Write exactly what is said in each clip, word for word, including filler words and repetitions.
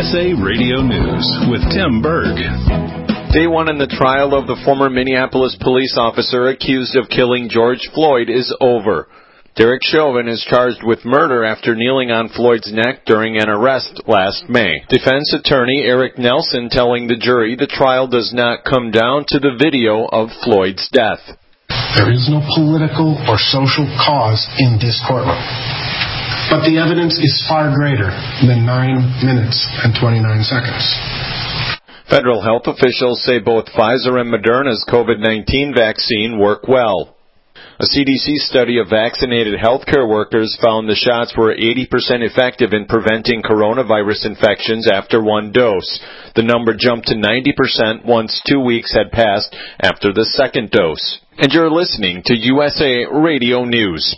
S A Radio News with Tim Berg. Day one in the trial of the former Minneapolis police officer accused of killing George Floyd is over. Derek Chauvin is charged with murder after kneeling on Floyd's neck during an arrest last May. Defense attorney Eric Nelson telling the jury the trial does not come down to the video of Floyd's death. There is no political or social cause in this courtroom. But the evidence is far greater than nine minutes and twenty-nine seconds. Federal health officials say both Pfizer and Moderna's COVID nineteen vaccine work well. A C D C study of vaccinated healthcare workers found the shots were eighty percent effective in preventing coronavirus infections after one dose. The number jumped to ninety percent once two weeks had passed after the second dose. And you're listening to U S A Radio News.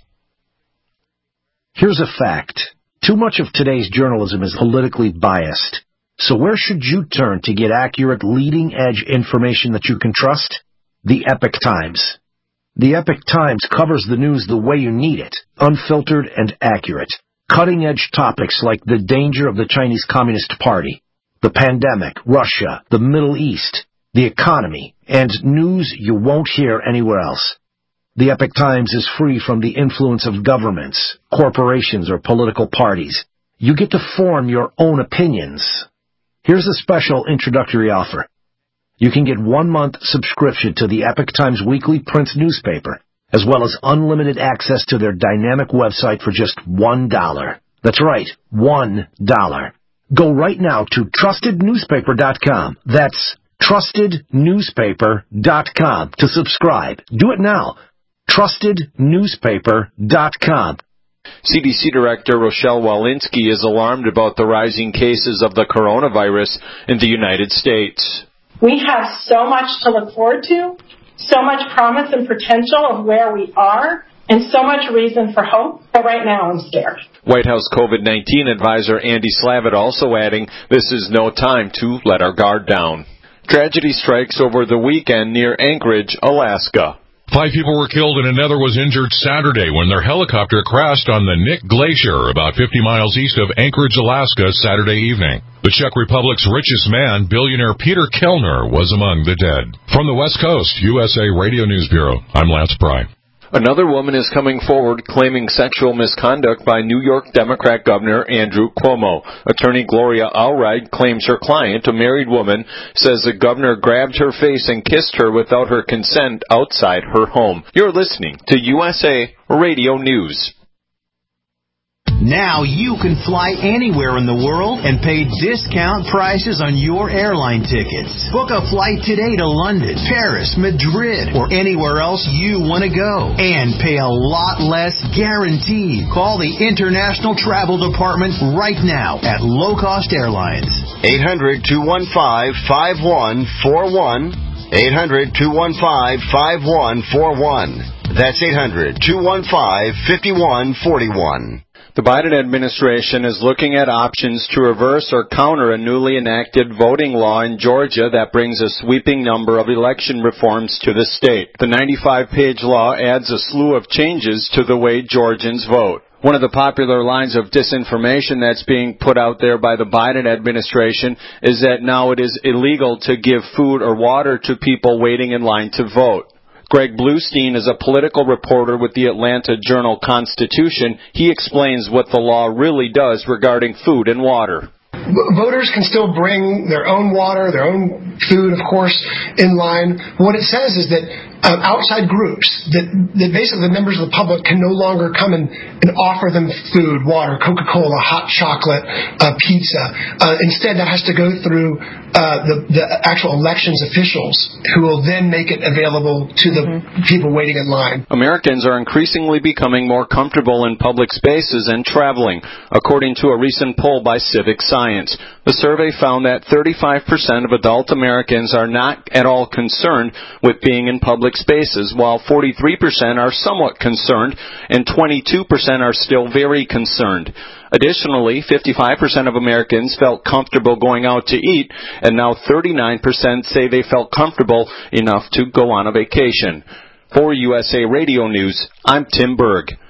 Here's a fact. Too much of today's journalism is politically biased. So where should you turn to get accurate, leading-edge information that you can trust? The Epoch Times. The Epoch Times covers the news the way you need it, unfiltered and accurate. Cutting-edge topics like the danger of the Chinese Communist Party, the pandemic, Russia, the Middle East, the economy, and news you won't hear anywhere else. The Epoch Times is free from the influence of governments, corporations, or political parties. You get to form your own opinions. Here's a special introductory offer. You can get one month subscription to the Epoch Times weekly print newspaper, as well as unlimited access to their dynamic website for just one dollar. That's right, one dollar. Go right now to trusted newspaper dot com. That's trusted newspaper dot com to subscribe. Do it now. trusted newspaper dot com. C D C Director Rochelle Walensky is alarmed about the rising cases of the coronavirus in the United States. We have so much to look forward to, so much promise and potential of where we are, and so much reason for hope, but right now I'm scared. White House COVID nineteen advisor Andy Slavitt also adding, this is no time to let our guard down. Tragedy strikes over the weekend near Anchorage, Alaska. Five people were killed and another was injured Saturday when their helicopter crashed on the Nick Glacier about fifty miles east of Anchorage, Alaska, Saturday evening. The Czech Republic's richest man, billionaire Peter Kellner, was among the dead. From the West Coast, U S A Radio News Bureau, I'm Lance Pry. Another woman is coming forward claiming sexual misconduct by New York Democrat Governor Andrew Cuomo. Attorney Gloria Allred claims her client, a married woman, says the governor grabbed her face and kissed her without her consent outside her home. You're listening to U S A Radio News. Now you can fly anywhere in the world and pay discount prices on your airline tickets. Book a flight today to London, Paris, Madrid, or anywhere else you want to go. And pay a lot less guaranteed. Call the International Travel Department right now at Low Cost Airlines. eight hundred, two one five, five one four one. eight hundred, two one five, five one four one. That's eight hundred, two one five, five one four one. The Biden administration is looking at options to reverse or counter a newly enacted voting law in Georgia that brings a sweeping number of election reforms to the state. The ninety-five page law adds a slew of changes to the way Georgians vote. One of the popular lines of disinformation that's being put out there by the Biden administration is that now it is illegal to give food or water to people waiting in line to vote. Greg Bluestein is a political reporter with the Atlanta Journal-Constitution. He explains what the law really does regarding food and water. Voters can still bring their own water, their own food, of course, in line. What it says is that uh, outside groups, that, that basically the members of the public can no longer come and, and offer them food, water, Coca-Cola, hot chocolate, uh, pizza. Uh, instead, that has to go through uh, the, the actual elections officials who will then make it available to the mm-hmm. people waiting in line. Americans are increasingly becoming more comfortable in public spaces and traveling, according to a recent poll by Civic Science. The survey found that thirty-five percent of adult Americans are not at all concerned with being in public spaces, while forty-three percent are somewhat concerned and twenty-two percent are still very concerned. Additionally, fifty-five percent of Americans felt comfortable going out to eat, and now thirty-nine percent say they felt comfortable enough to go on a vacation. For U S A Radio News, I'm Tim Berg.